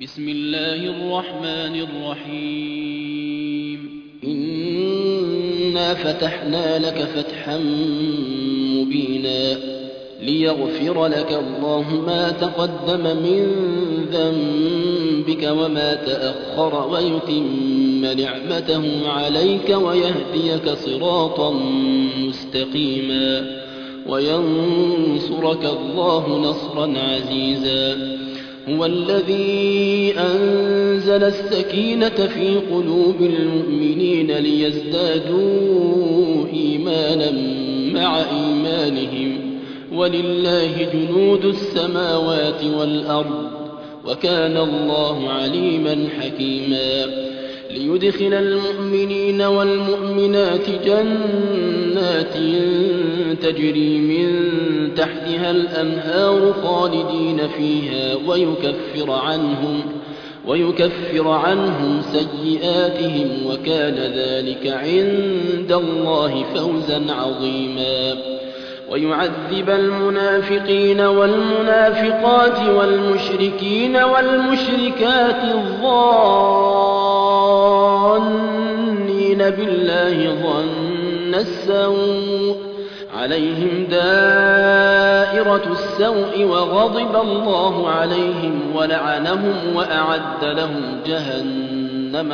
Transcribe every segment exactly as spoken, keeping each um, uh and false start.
بسم الله الرحمن الرحيم إنا فتحنا لك فتحا مبينا ليغفر لك الله ما تقدم من ذنبك وما تأخر ويتم نعمته عليك ويهديك صراطا مستقيما وينصرك الله نصرا عزيزا. هو الذي أنزل السكينة في قلوب المؤمنين ليزدادوا إيمانا مع إيمانهم ولله جنود السماوات والأرض وكان الله عليما حكيما. ليدخل المؤمنين والمؤمنات جنات تجري من تحتها الأنهار خالدين فيها ويكفر عنهم, ويكفر عنهم سيئاتهم وكان ذلك عند الله فوزا عظيما. ويعذب المنافقين والمنافقات والمشركين والمشركات الظانين بالله ظن السوء عليهم دائرة السوء وغضب الله عليهم ولعنهم وأعد لهم جهنم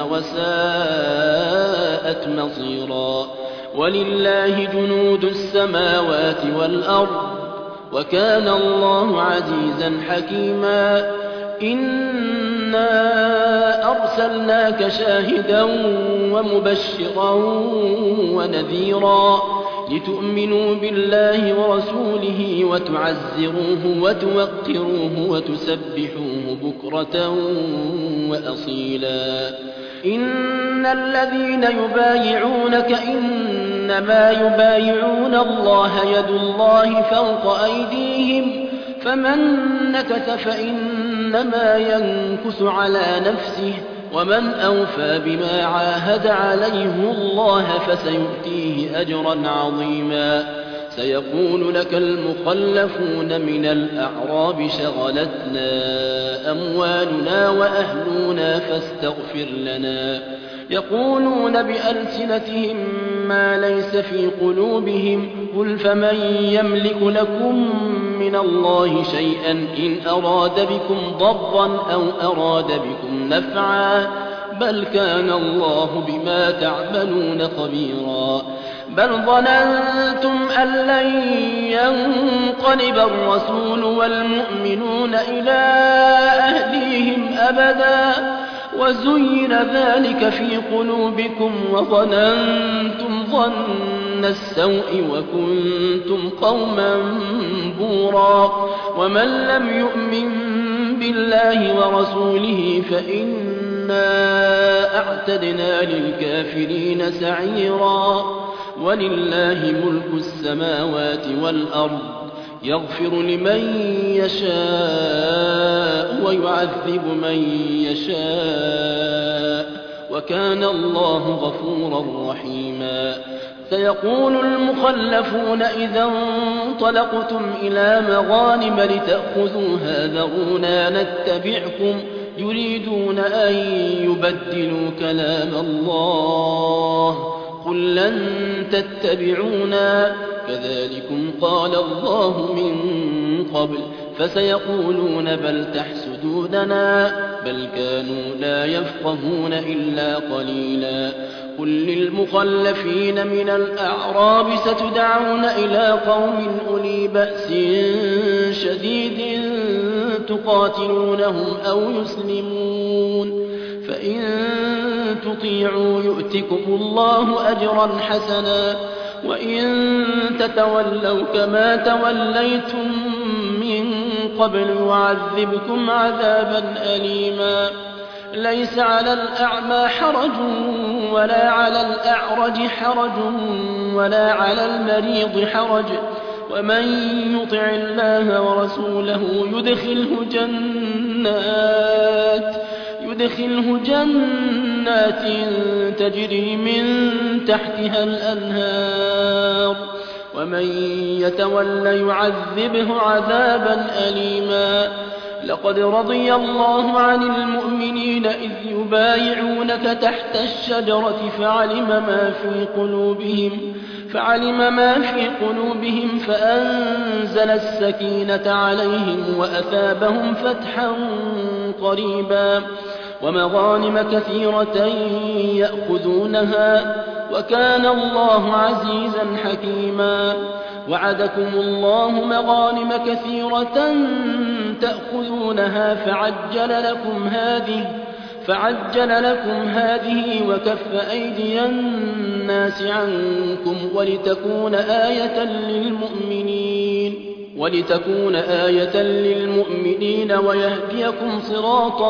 وساءت مصيرا. ولله جنود السماوات والأرض وكان الله عزيزا حكيما. إنا أرسلناك شاهدا ومبشرا ونذيرا لتؤمنوا بالله ورسوله وتعزروه وتوقروه وتسبحوه بكرة وأصيلا. إن الذين يبايعونك إنما يبايعون الله يد الله فوق أيديهم فمن نكث فإنما ينكث على نفسه ومن أوفى بما عاهد عليه الله فسيؤتيه أجرا عظيما. سيقول لك المخلفون من الأعراب شغلتنا أموالنا وأهلنا فاستغفر لنا يقولون بألسنتهم ما ليس في قلوبهم قل فمن يملك لكم من الله شيئا إن أراد بكم ضرا أو أراد بكم نفعا بل كان الله بما تعملون خبيرا. بل ظننتم أن لن ينقلب الرسول والمؤمنون إلى أهليهم أبدا وزين ذلك في قلوبكم وظننتم ظن السوء وكنتم قوما بورا. ومن لم يؤمن بالله ورسوله فإنا أعتدنا للكافرين سعيرا. ولله ملك السماوات والأرض يغفر لمن يشاء ويعذب من يشاء وكان الله غفورا رحيما. سيقول المخلفون إذا انطلقتم إلى مغانم لتأخذوها ذرونا نتبعكم يريدون أن يبدلوا كلام الله قل لن تتبعونا كذلكم قال الله من قبل فسيقولون بل تحسدوننا بل كانوا لا يفقهون إلا قليلا. قل للمخلفين من الأعراب ستدعون إلى قوم أولي بأس شديد تقاتلونهم أو يسلمون فإن تطيعوا يؤتكم الله أجرا حسنا وإن تتولوا كما توليتم من قبل يعذبكم عذابا أليما. ليس على الأعمى حرج ولا على الأعرج حرج ولا على المريض حرج ومن يطع الله ورسوله يدخله جنات يدخله جنات تجري من تحتها الأنهار ومن يتول يعذبه عذابا أليما. لقد رضي الله عن المؤمنين إذ يبايعونك تحت الشجرة فعلم ما في قلوبهم فعلم ما في قلوبهم فأنزل السكينة عليهم وأثابهم فتحا قريبا ومغانم كثيرة يأخذونها وكان الله عزيزا حكيما وعدكم الله مغانم كثيرة تأخذونها فعجل لكم هذه فعجل لكم هذه وكف أيدي الناس عنكم ولتكون آية للمؤمنين ولتكون آية للمؤمنين ويهديكم صراطا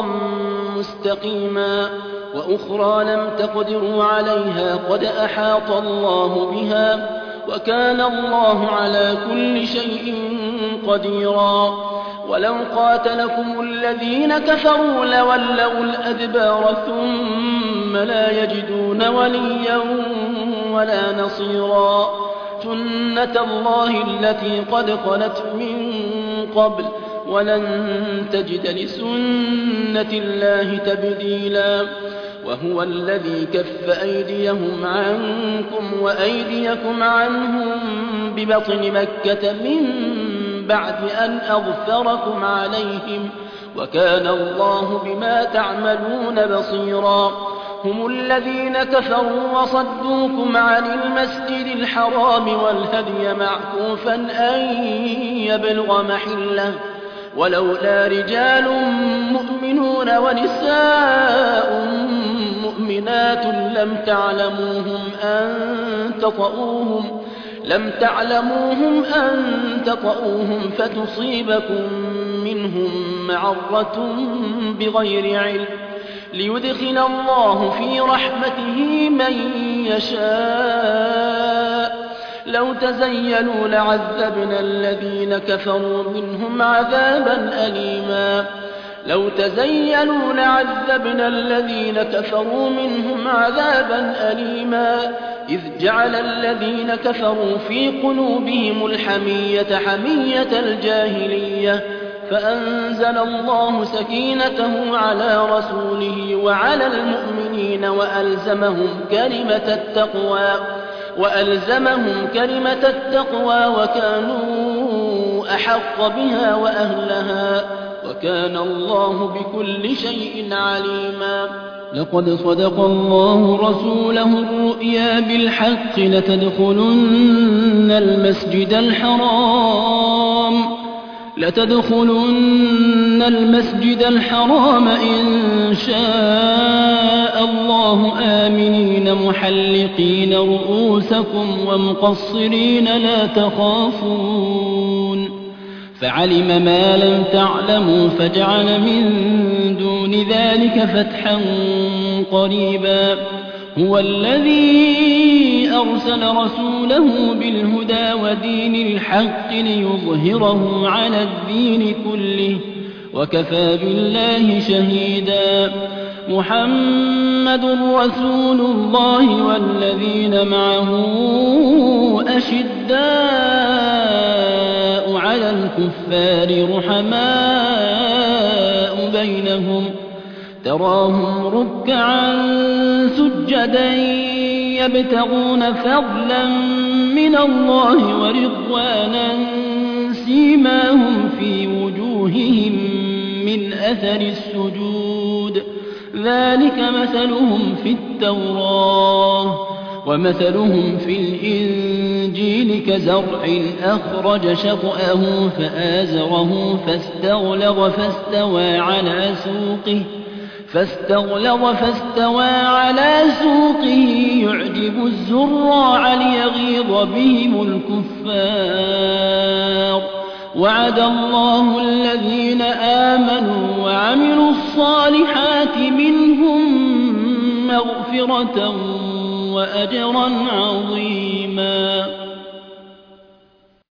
مستقيما وأخرى لم تقدروا عليها قد أحاط الله بها وكان الله على كل شيء قديرا ولو قاتلكم الذين كفروا لولوا الأدبار ثم لا يجدون وليا ولا نصيرا سنة الله التي قد خلت من قبل ولن تجد لسنة الله تبديلا وهو الذي كف أيديهم عنكم وأيديكم عنهم ببطن مكة من بعد أن أغفركم عليهم وكان الله بما تعملون بصيرا هم الذين كفروا وصدوكم عن المسجد الحرام والهدي معكوفا أن يبلغ محله ولولا رجال مؤمنون ونساء مؤمنات لم تعلموهم أن تطؤوهم لم تعلموهم أن تطؤوهم فتصيبكم منهم معرة بغير علم ليدخل الله في رحمته من يشاء لو تزيلوا لعذبنا الذين كفروا منهم عذابا أليما لو تزيلوا لعذبنا الذين كفروا منهم عذابا أليما إذ جعل الذين كفروا في قلوبهم الحمية حمية الجاهلية فأنزل الله سكينته على رسوله وعلى المؤمنين وألزمهم كلمة التقوى وألزمهم كلمة التقوى وكانوا أحق بها وأهلها وكان الله بكل شيء عليما لقد صدق الله رسوله الرؤيا بالحق لتدخلن المسجد الحرام لتدخلن المسجد الحرام إن شاء الله آمنين محلقين رؤوسكم ومقصرين لا تخافون فعلم ما لم تعلموا فجعل من دون ذلك فتحا قريبا هو الذي أرسل رسوله بالهدى ودين الحق ليظهره على الدين كله وكفى بالله شهيدا محمد رسول الله والذين معه أشداء على الكفار رحماء بينهم تراهم ركعا سجدا يبتغون فضلا من الله ورضوانا سيماهم في وجوههم من أثر السجود ذلك مثلهم في التوراة ومثلهم في الإنجيل كزرع أخرج شطأه فآزره فاستغلظ فاستوى على سوقه فاستغلظ فاستوى على سوقه يعجب الزراع ليغيظ بهم الكفار وعد الله الذين آمنوا وعملوا الصالحات منهم مغفرة وأجرا عظيما